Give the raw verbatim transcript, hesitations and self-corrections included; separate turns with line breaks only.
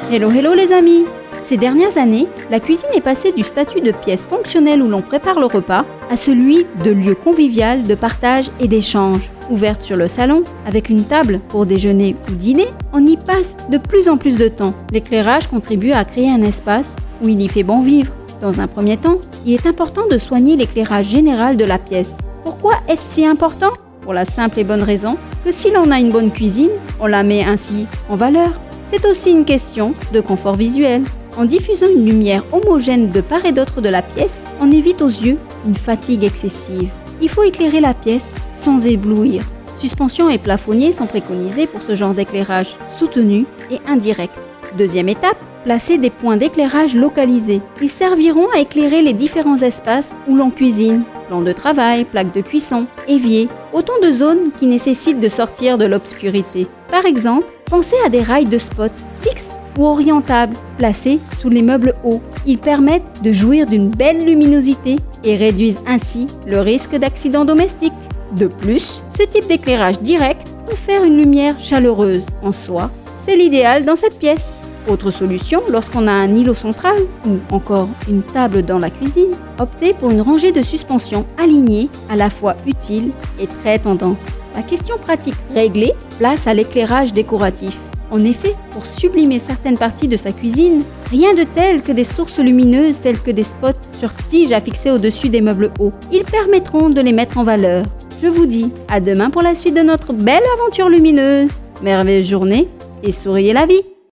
Hello hello les amis! Ces dernières années, la cuisine est passée du statut de pièce fonctionnelle où l'on prépare le repas à celui de lieu convivial de partage et d'échange. Ouverte sur le salon, avec une table pour déjeuner ou dîner, on y passe de plus en plus de temps. L'éclairage contribue à créer un espace où il y fait bon vivre. Dans un premier temps, il est important de soigner l'éclairage général de la pièce. Pourquoi est-ce si important? Pour la simple et bonne raison que si l'on a une bonne cuisine, on la met ainsi en valeur. C'est aussi une question de confort visuel. En diffusant une lumière homogène de part et d'autre de la pièce, on évite aux yeux une fatigue excessive. Il faut éclairer la pièce sans éblouir. Suspension et plafonnier sont préconisés pour ce genre d'éclairage soutenu et indirect. Deuxième étape, placer des points d'éclairage localisés. Ils serviront à éclairer les différents espaces où l'on cuisine. Plan de travail, plaque de cuisson, évier, autant de zones qui nécessitent de sortir de l'obscurité. Par exemple, pensez à des rails de spot fixes ou orientables, placés sous les meubles hauts. Ils permettent de jouir d'une belle luminosité et réduisent ainsi le risque d'accident domestique. De plus, ce type d'éclairage direct confère une lumière chaleureuse. En soi, c'est l'idéal dans cette pièce. Autre solution, lorsqu'on a un îlot central ou encore une table dans la cuisine, optez pour une rangée de suspension alignée, à la fois utile et très tendance. La question pratique réglée, place à l'éclairage décoratif. En effet, pour sublimer certaines parties de sa cuisine, rien de tel que des sources lumineuses telles que des spots sur tige à fixer au-dessus des meubles hauts. Ils permettront de les mettre en valeur. Je vous dis à demain pour la suite de notre belle aventure lumineuse. Merveilleuse journée et souriez la vie!